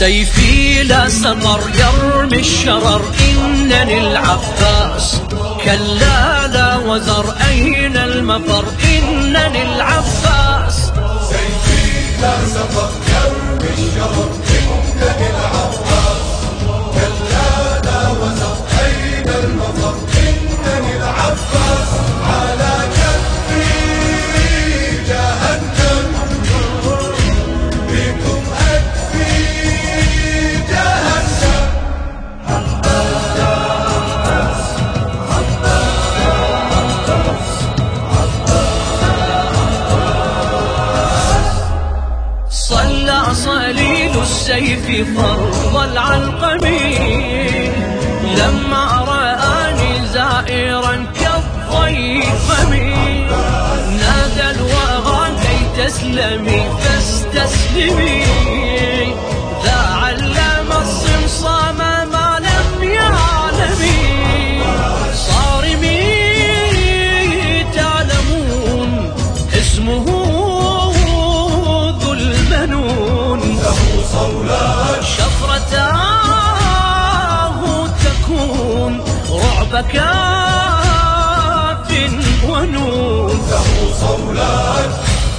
سيفي لا سطر يرمي الشرر إنني العباس. كلا لا وزر أين المفر إنني العباس. سيفي لا سطر يرمي الشرر إنني العباس. كلا لا وزر أين المفر إنني العباس. على كفي جهنم بكم أكفي جهنم. صلى صليل السيف فرض العلقمي لما رآني زائرا كالضيف من نادى الوغى كي تسلمي فاستسلمي. ذا علم الصمصام ما لم يعلمي. صارمي تعلمون اسمه ذو المنون. له صولات شفرتاه تكون رعب كاف ونون. له صولات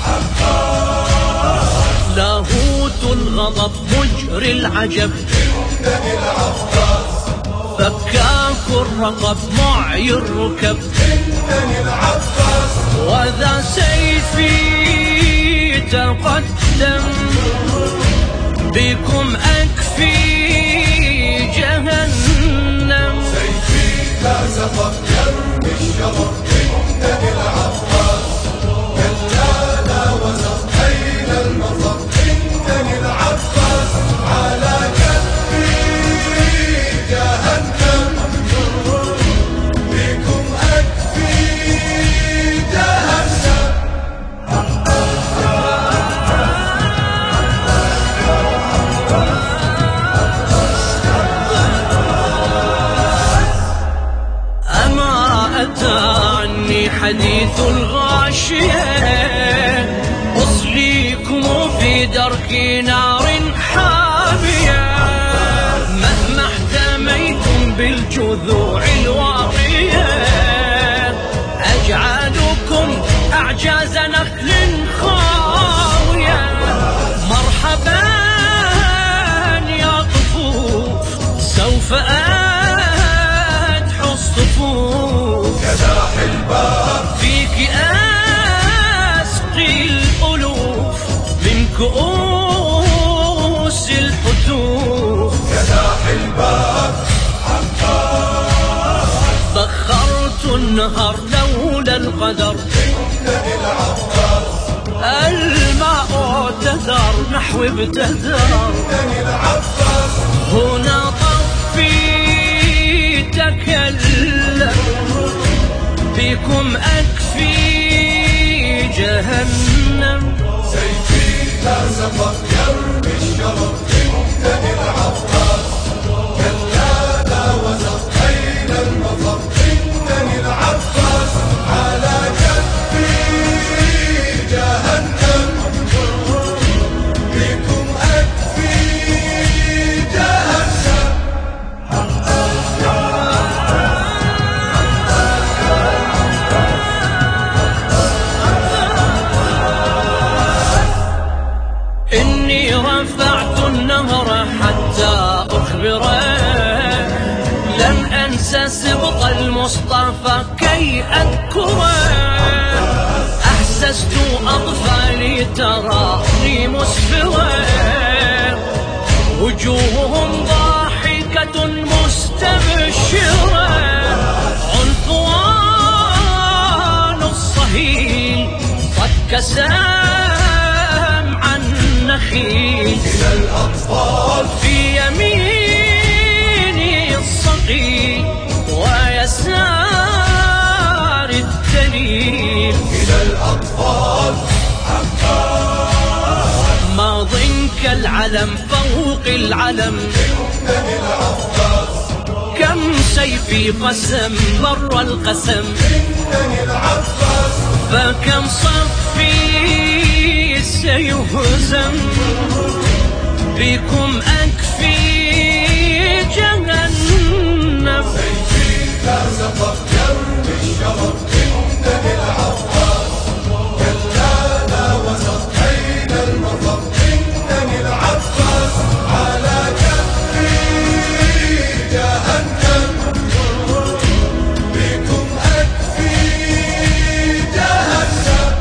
لاهوت الغضب مجري العجب إنني العباس. فكاك الرقب معي الركب إنني العباس. وذا سيفي تقدم بكم أكفي جهنم. سيفي لا سطر يرمي الشرر إنني العباس. كلا لا وزر أين المفر إنني العباس. على كفي جهنم بكم أكفي جهنم. أما أتاني حديث الغاشية أصليكم في درك نار حامية. مهما احتميتم بالجذوع الواقية أجعلكم أعجاز نخل خاوية. مرحبا يا طفوف سوف أدحو الصفوف. كداح الباب فيك أسقي الألوف من كؤوس الحتوف. كداح الباب بخرت النهر لولا القدر إنني العباس. الماء اعتذر نحو ابتدر. إنني العباس. هنا طفي تكلم بكم أكفي جهنم. سيفي لا سطر يرمي الشرر إنني العباس. كلا لا وزر أين المفر إنني العباس. على كفي جهنم بكم أكفي جهنم. إني رفعت النهر حتى أخبره لن أنسى سبط المصطفى كي أذكره. أحسست أطفالي تراني مسفرة وجوههم ضاحكة مستبشرة. عنفوان الصهيل قد كسام عن نخيل. إلى الأطفال في يميني الصقيل ويسار الدليل. إلى الأطفال ماض كالعلم فوق العلم. إنني العباس. كم سيفي قسم بر القسم. إنني العباس. فكم صفي سيهزم بكم أكفي جهنم. سيفي لا سقط يرمي الشرف إنني العباس. كلا لا وسط أين المفر إنني العباس. على كفي جهنم بكم أكفي جهنم.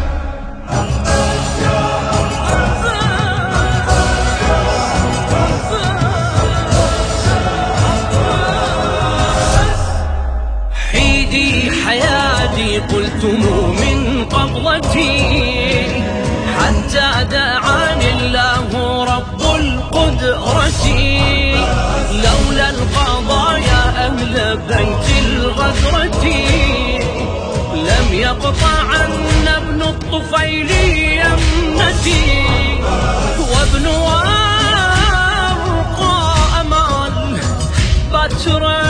حيدي حياتي قلتم من قبضتي، حتى دعاني الله رب القدرة. لولا القضايا أهل بيت الغدرة، لم يقطعن ابن الطفيل يمنتي. وابن ورقاء مال بترا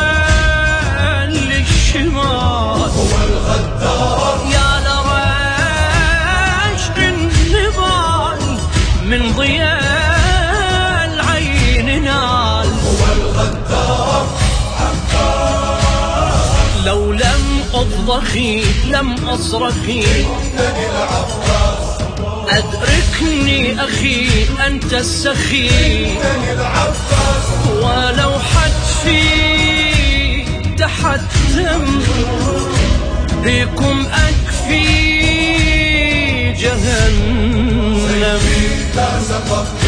للشمال. هو الغدار يا لريش النضال من ضياء العين نال. هو الغدار لو لم أضخي لم أصرخي، إنني العباس. أدركني أخي أنت السخي. إنني العباس. ولو حتفي تحتم، بكم أكفي جهنم. لا سقط